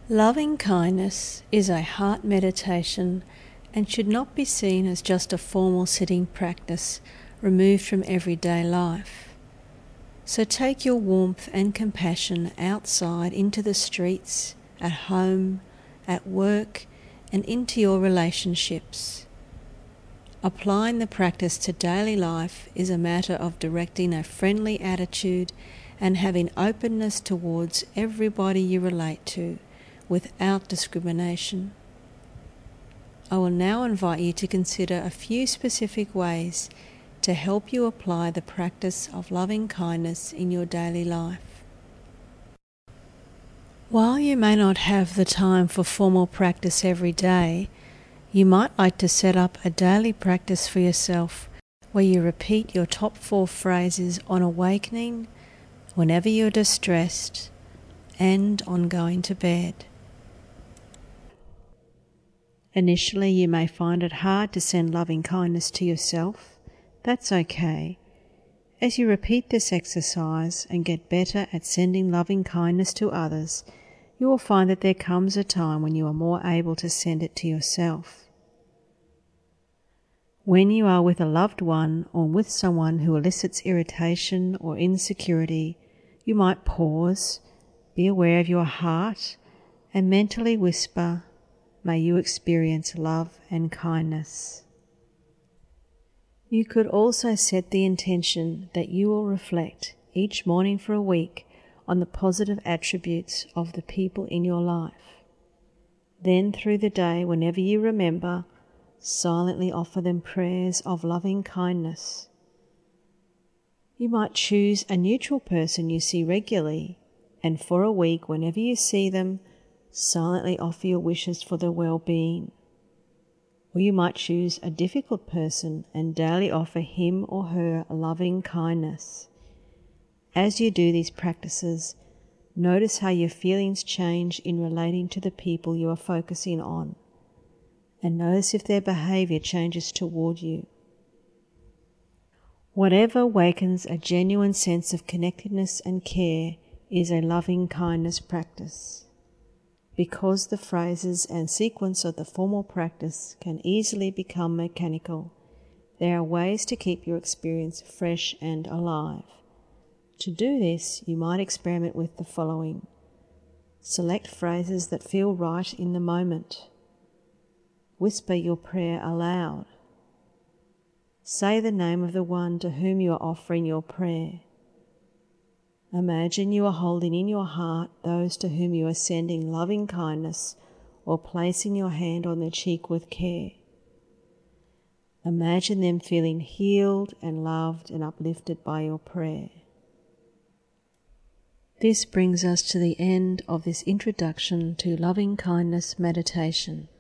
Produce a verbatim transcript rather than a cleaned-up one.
Loving kindness is a heart meditation and should not be seen as just a formal sitting practice removed from everyday life. So take your warmth and compassion outside into the streets, at home, at work, and into your relationships. Applying the practice to daily life is a matter of directing a friendly attitude and having openness towards everybody you relate to, without discrimination. I will now invite you to consider a few specific ways to help you apply the practice of loving kindness in your daily life. While you may not have the time for formal practice every day, you might like to set up a daily practice for yourself where you repeat your top four phrases on awakening, whenever you're distressed, and on going to bed. Initially, you may find it hard to send loving kindness to yourself. That's okay. As you repeat this exercise and get better at sending loving kindness to others, you will find that there comes a time when you are more able to send it to yourself. When you are with a loved one or with someone who elicits irritation or insecurity, you might pause, be aware of your heart, and mentally whisper, "May you experience love and kindness." You could also set the intention that you will reflect each morning for a week on the positive attributes of the people in your life. Then through the day, whenever you remember, silently offer them prayers of loving kindness. You might choose a neutral person you see regularly, and for a week, whenever you see them, silently offer your wishes for their well-being. Or you might choose a difficult person and daily offer him or her loving kindness. As you do these practices, notice how your feelings change in relating to the people you are focusing on, and notice if their behaviour changes toward you. Whatever awakens a genuine sense of connectedness and care is a loving kindness practice. Because the phrases and sequence of the formal practice can easily become mechanical, there are ways to keep your experience fresh and alive. To do this, you might experiment with the following. Select phrases that feel right in the moment. Whisper your prayer aloud. Say the name of the one to whom you are offering your prayer. Imagine you are holding in your heart those to whom you are sending loving kindness or placing your hand on their cheek with care. Imagine them feeling healed and loved and uplifted by your prayer. This brings us to the end of this introduction to loving kindness meditation.